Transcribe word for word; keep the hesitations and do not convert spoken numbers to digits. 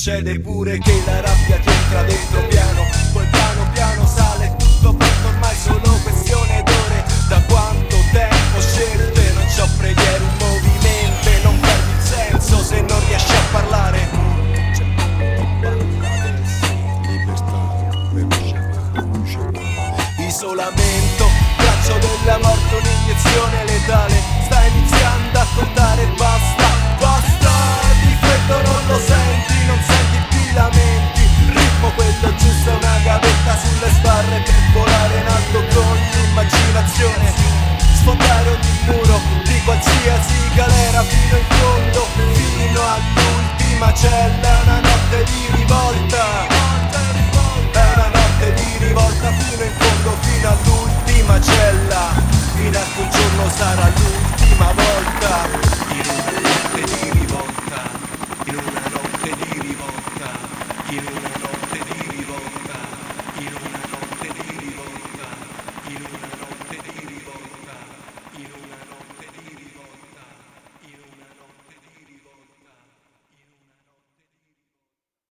succede pure che la rabbia ti entra dentro piano, poi piano piano sale tutto pronto, ormai solo questione d'ore. Da quanto tempo scelte, non c'ho preghiere, un movimento, non perdi il senso se non riesci a parlare. Isolamento, braccio della morte, un'iniezione letale, sta iniziando a contare, basta, basta, di freddo non lo senti, non senti più i lamenti, il ritmo quello giusto è una gavetta sulle sbarre per volare in alto con l'immaginazione, sfondare ogni muro di qualsiasi galera fino in fondo, fino all'ultima cella.